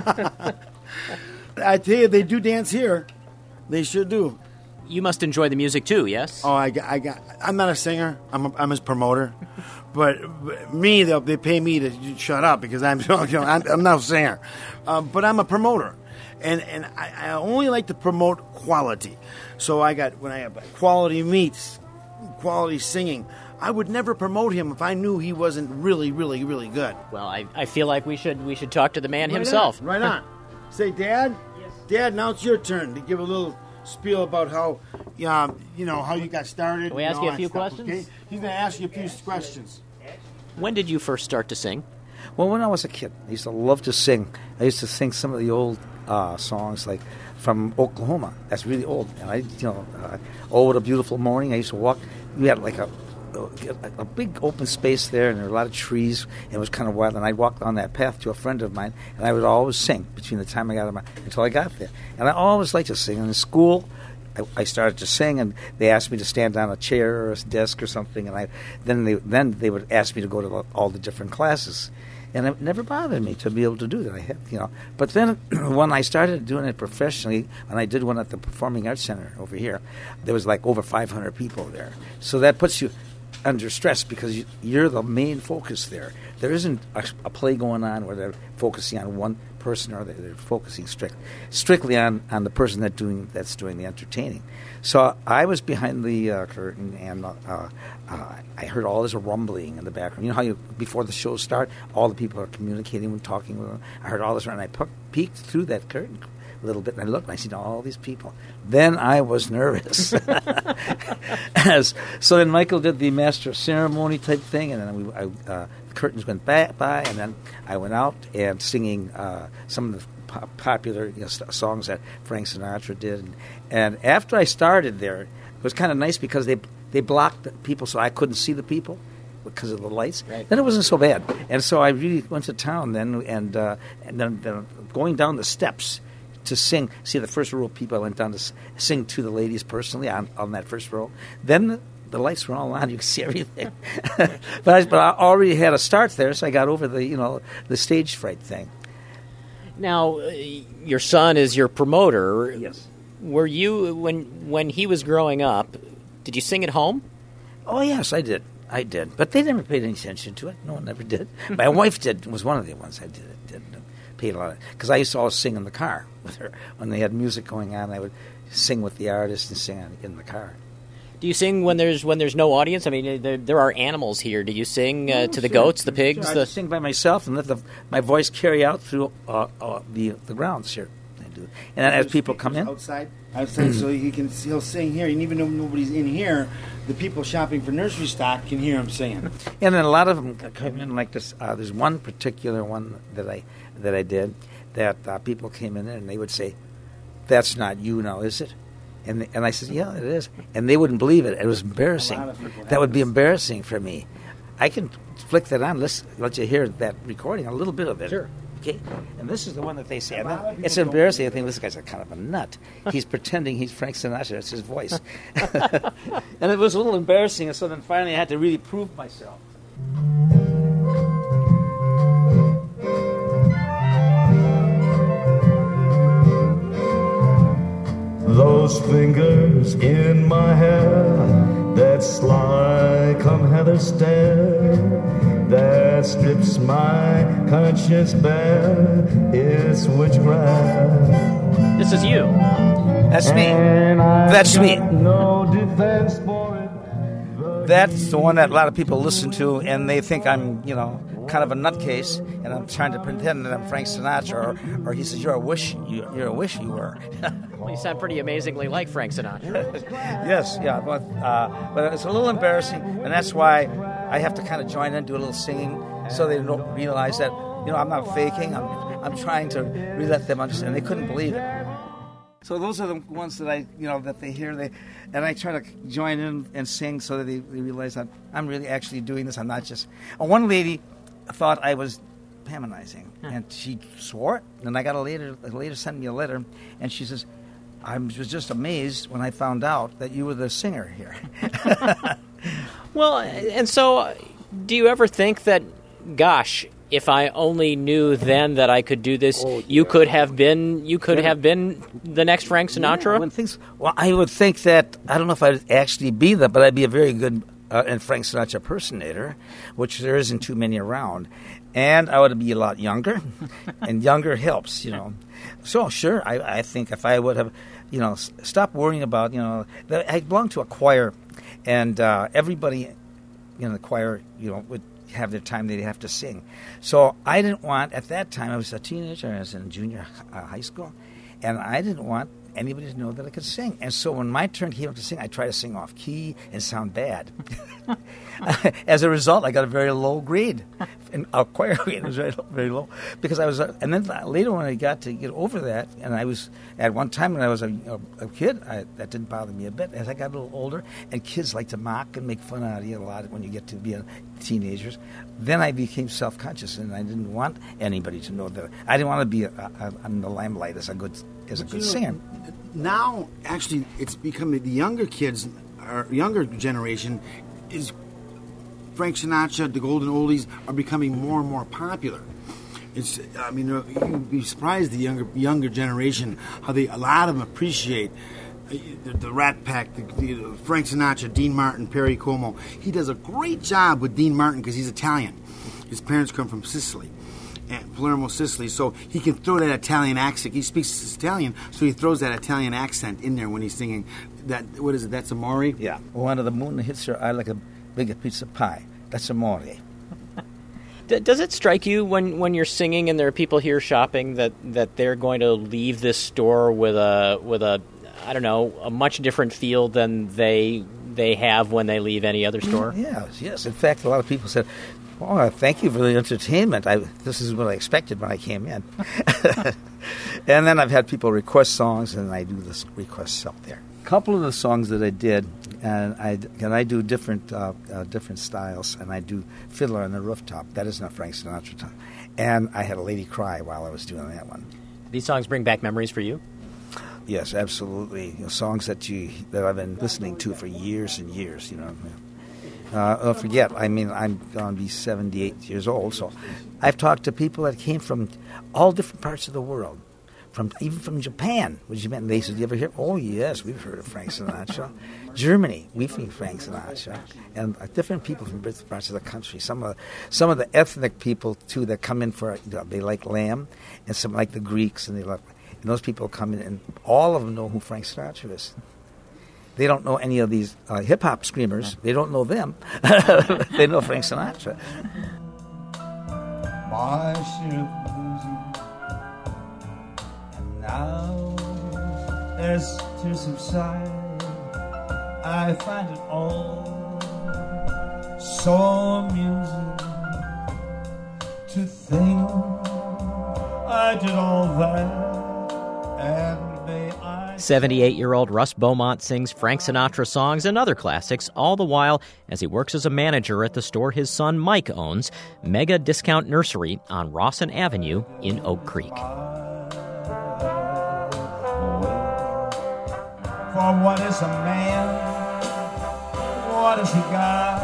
Speaker 7: I tell you, they do dance here. They sure do.
Speaker 2: You must enjoy the music too, yes?
Speaker 7: Oh, I got, I got. I'm not a singer. I'm, a, I'm his promoter. But, but me, they they pay me to shut up because I'm, you know, I'm, I'm not a singer. Uh, but I'm a promoter, and and I, I only like to promote quality. So I got when I have quality meats, quality singing. I would never promote him if I knew he wasn't really, really, really good.
Speaker 2: Well, I, I feel like we should we should talk to the man
Speaker 7: Right
Speaker 2: himself.
Speaker 7: on, right on. Say, Dad. Yes. Dad, now it's your turn to give a little spiel about how, um, you know, how you got started.
Speaker 2: Can we ask
Speaker 7: and
Speaker 2: you
Speaker 7: all
Speaker 2: a few
Speaker 7: that stuff,
Speaker 2: questions?
Speaker 7: Okay? He's going to ask you a few questions.
Speaker 2: When did you first start to sing?
Speaker 8: Well, when I was a kid, I used to love to sing. I used to sing some of the old uh, songs, like from Oklahoma. That's really old. And I, you know, uh, oh, what a beautiful morning. I used to walk. We had like a, a a big open space there, and there were a lot of trees. And it was kind of wild. And I'd walk on that path to a friend of mine, and I would always sing between the time I got my until I got there. And I always liked to sing. And in school, I, I started to sing, and they asked me to stand on a chair or a desk or something. And I then they then they would ask me to go to all the different classes. And it never bothered me to be able to do that. I had, you know. But then when I started doing it professionally, and I did one at the Performing Arts Center over here, there was like over five hundred people there. So that puts you under stress because you, you're the main focus there. There isn't a, a play going on where they're focusing on one person or they're, they're focusing strict, strictly on, on the person that doing that's doing the entertaining. So I was behind the uh, curtain, and uh, uh, I heard all this rumbling in the background. You know how you, before the shows start, all the people are communicating and talking with them. I heard all this, and I pe- peeked through that curtain a little bit, and I looked, and I seen all these people. Then I was nervous. As, so then Michael did the master of ceremony type thing, and then we, I, uh, the curtains went back by, and then I went out and singing uh, some of the po- popular you know, st- songs that Frank Sinatra did. And, and after I started there, it was kind of nice because they they blocked the people so I couldn't see the people because of the lights.
Speaker 2: Right.
Speaker 8: Then it wasn't so bad. And so I really went to town then, and, uh, and then, then going down the steps to sing. See, the first row of people I went down to s- sing to the ladies personally on, on that first row. Then the, the lights were all on; you could see everything. but, I, but I already had a start there, so I got over the you know the stage fright thing.
Speaker 2: Now, uh, your son is your promoter.
Speaker 8: Yes.
Speaker 2: Were you when when he was growing up? Did you sing at home?
Speaker 8: Oh yes, I did. I did, but they never paid any attention to it. No one ever did. My wife did. Was one of the ones I did. Did paid a lot because I used to always sing in the car with her when they had music going on. I would sing with the artist and sing in the car.
Speaker 2: Do you sing when there's when there's no audience? I mean, there, there are animals here. Do you sing uh,
Speaker 8: Oh,
Speaker 2: to the
Speaker 8: sure.
Speaker 2: goats, the pigs?
Speaker 8: Sure, I
Speaker 2: the
Speaker 8: just sing by myself and let the, my voice carry out through uh, uh, the the grounds here. I do, and then as people come in,
Speaker 7: outside, outside, so he can he'll sing here, and even though nobody's in here, the people shopping for nursery stock can hear him singing.
Speaker 8: and then a lot of them come in like this. Uh, there's one particular one that I that I did that uh, people came in there and they would say, "That's not you now, is it?" And and I said, "Yeah, it is." And they wouldn't believe it. It was embarrassing.
Speaker 7: A lot of people
Speaker 8: That would be
Speaker 7: have this.
Speaker 8: embarrassing for me. I can flick that on. Let's let you hear that recording, a little bit of it.
Speaker 2: Sure.
Speaker 8: Okay. And this is the one that they say.
Speaker 7: A lot of people
Speaker 8: It's
Speaker 7: don't
Speaker 8: embarrassing. I think this guy's a kind of a nut. He's pretending he's Frank Sinatra. That's his voice. And it was a little embarrassing. And so then finally I had to really prove myself.
Speaker 9: Those fingers in my hair, that sly come heather stare, that strips my conscience bare, it's witchcraft.
Speaker 2: This is you.
Speaker 8: That's me.
Speaker 9: And I've
Speaker 8: That's me.
Speaker 9: got no defense for it.
Speaker 8: That's the one that a lot of people listen to, and they think I'm, you know, kind of a nutcase, and I'm trying to pretend that I'm Frank Sinatra, or, or he says, "You're a wish, you, you're a wish you were."
Speaker 2: Well, you sound pretty amazingly like Frank Sinatra.
Speaker 8: Yes, yeah, but uh, but it's a little embarrassing, and that's why I have to kind of join in, do a little singing, so they don't realize that you know I'm not faking. I'm I'm trying to really let them understand. They couldn't believe it. So those are the ones that I you know that they hear, they and I try to join in and sing so that they, they realize that I'm really actually doing this. I'm not just. Oh, one lady thought I was pamonizing, and she swore it. And I got a later a later sent me a letter, and she says, "I was just amazed when I found out that you were the singer here."
Speaker 2: Well, and so, uh, do you ever think that, gosh, if I only knew then that I could do this,
Speaker 8: Oh,
Speaker 2: you
Speaker 8: yeah.
Speaker 2: could have been you could
Speaker 8: Yeah.
Speaker 2: have been the next Frank Sinatra?
Speaker 8: Yeah, when things, well, I would think that I don't know if I'd actually be that, but I'd be a very good uh, and Frank Sinatra impersonator, which there isn't too many around, and I would be a lot younger, and younger helps, you know. So sure, I, I think if I would have, you know, s- stopped worrying about, you know, the, I belong to a choir, and uh, everybody in the choir, you know, would have their time they'd have to sing. So I didn't want, at that time, I was a teenager, I was in junior uh, high school, and I didn't want anybody to know that I could sing. And so when my turn came up to sing, I tried to sing off key and sound bad. As a result, I got a very low grade. And our choir grade was very, very low. Because I was, uh, and then later when I got to get over that, and I was, at one time when I was a, a, a kid, I, that didn't bother me a bit. As I got a little older, and kids like to mock and make fun out of you a lot when you get to be a, teenagers, then I became self-conscious, and I didn't want anybody to know that. I didn't want to be a, a, in the limelight as a good, as a
Speaker 7: But
Speaker 8: good
Speaker 7: you know,
Speaker 8: singer.
Speaker 7: Now, actually, it's become the younger kids, or younger generation, is Frank Sinatra, the Golden Oldies are becoming more and more popular. It's, I mean, you'd be surprised the younger younger generation how they a lot of them appreciate the, the Rat Pack, the, the Frank Sinatra, Dean Martin, Perry Como. He does a great job with Dean Martin because he's Italian. His parents come from Sicily. And Palermo, Sicily, so he can throw that Italian accent. He speaks Italian, so he throws that Italian accent in there when he's singing. That what is it? That's Amore.
Speaker 8: Yeah. One of the moon hits your eye like a big piece of pie. That's amore.
Speaker 2: D- does it strike you when, when you're singing and there are people here shopping that, that they're going to leave this store with a with a I don't know a much different feel than they they have when they leave any other store?
Speaker 8: Yes, yes. In fact, a lot of people said, "Oh, thank you for the entertainment. I, this is what I expected when I came in." And then I've had people request songs, and I do the requests up there. A couple of the songs that I did, and I and I do different uh, uh, different styles, and I do Fiddler on the Rooftop. That is not Frank Sinatra time. And I had a lady cry while I was doing that one.
Speaker 2: These songs bring back memories for you?
Speaker 8: Yes, absolutely. You know, songs that you that I've been listening to for years and years. You know. Uh, don't forget, I mean, I'm going to be seventy-eight years old, so I've talked to people that came from all different parts of the world, from even from Japan, which you meant, and they said, "You ever hear?" "Oh, yes, we've heard of Frank Sinatra." Germany, we've heard Frank Sinatra, and uh, different people from different parts of the country. Some of some of the ethnic people too that come in for you know, they like lamb, and some like the Greeks, and they love, and those people come in, and all of them know who Frank Sinatra is. They don't know any of these uh, hip-hop screamers. They don't know them. They know Frank Sinatra.
Speaker 9: My ship losing, and now as to subside, I find it all so amusing to think I did all that, and may I.
Speaker 2: seventy-eight-year-old Russ Beaumont sings Frank Sinatra songs and other classics, all the while as he works as a manager at the store his son Mike owns, Mega Discount Nursery on Rawson Avenue in Oak Creek.
Speaker 9: For what is a man? What has he got?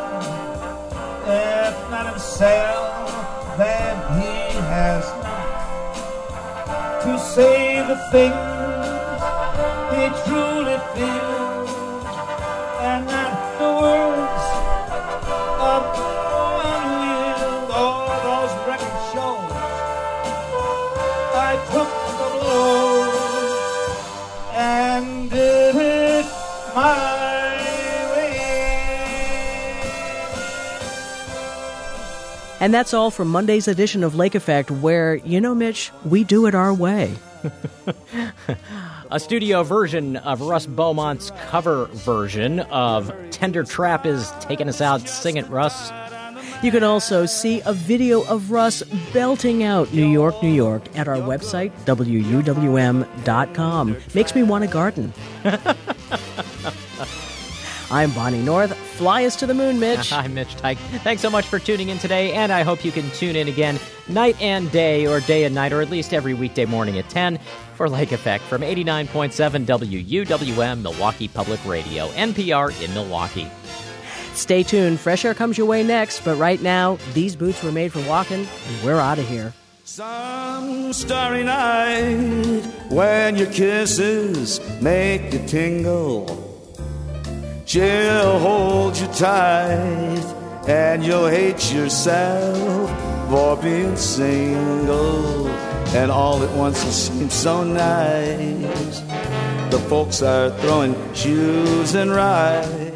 Speaker 9: If not himself, then he has not to say the things he truly feels, and not the words of one will. All those record shows, I took the blows and did it my way.
Speaker 1: And that's all for Monday's edition of Lake Effect, where, you know, Mitch, we do it our way.
Speaker 2: A studio version of Russ Beaumont's cover version of Tender Trap is Taking Us Out. Sing it, Russ.
Speaker 1: You can also see a video of Russ belting out New York, New York at our website, W U W M dot com. Makes me want a garden. I'm Bonnie North. Fly us to the moon, Mitch.
Speaker 2: I'm Mitch Tyke. Thanks so much for tuning in today, and I hope you can tune in again night and day, or day and night, or at least every weekday morning at ten for Lake Effect from eighty-nine point seven W U W M, Milwaukee Public Radio, N P R in Milwaukee.
Speaker 1: Stay tuned. Fresh air comes your way next, but right now, these boots were made for walking, and we're out of here.
Speaker 9: Some starry night when your kisses make you tingle, she'll hold you tight and you'll hate yourself for being single. And all at once it seems so nice. The folks are throwing shoes and rides.